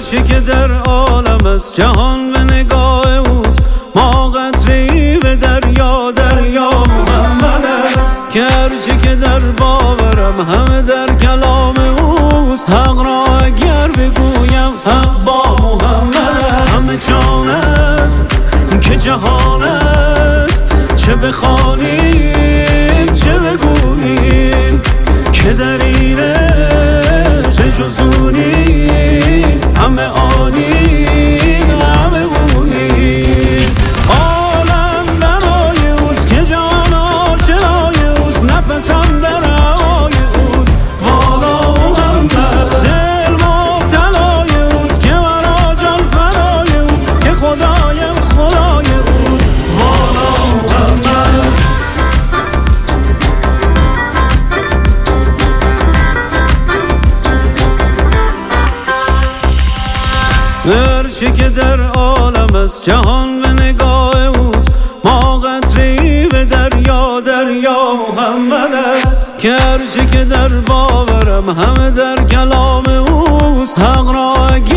هرچی که در عالم است جهان به نگاه اوست، ما قطره‌ای به دریا، دریا محمد است. که هرچی که در باورم همه در کلام اوست، حق را اگر بگویم حق با محمد است. همه جان است که جهان است، چه بخوانیم چه بگوییم که در اینش جز او نیست. همه آنیم همه اوییم، عالم برای اوست که جان آشنای اوست، نفسم در هوای اوست والا محمد. دل مبتلای اوست که مرا جان فدای اوست، که خدایم خدای اوست والا محمد. هرچی که در عالم است جهان به نگاه اوست، ما قطره‌ای به دریا، دریا محمد است. که هرچی که در باورم همه در کلام اوست، حق را